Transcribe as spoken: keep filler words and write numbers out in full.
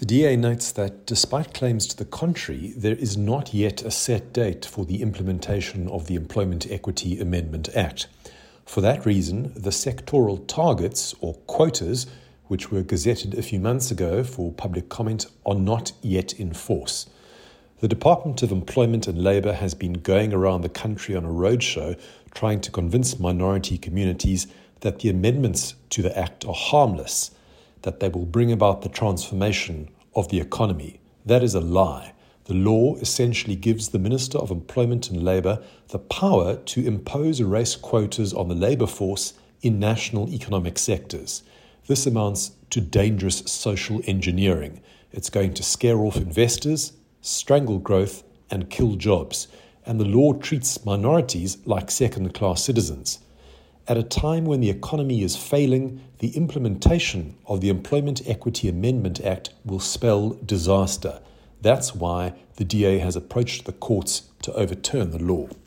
The D A notes that despite claims to the contrary, there is not yet a set date for the implementation of the Employment Equity Amendment Act. For that reason, the sectoral targets or quotas, which were gazetted a few months ago for public comment, are not yet in force. The Department of Employment and Labour has been going around the country on a roadshow trying to convince minority communities that the amendments to the Act are harmless, that they will bring about the transformation of the economy. That is a lie. The law essentially gives the Minister of Employment and Labour the power to impose race quotas on the labour force in national economic sectors. This amounts to dangerous social engineering. It's going to scare off investors, strangle growth, and kill jobs. And the law treats minorities like second-class citizens. At a time when the economy is failing, the implementation of the Employment Equity Amendment Act will spell disaster. That's why the D A has approached the courts to overturn the law.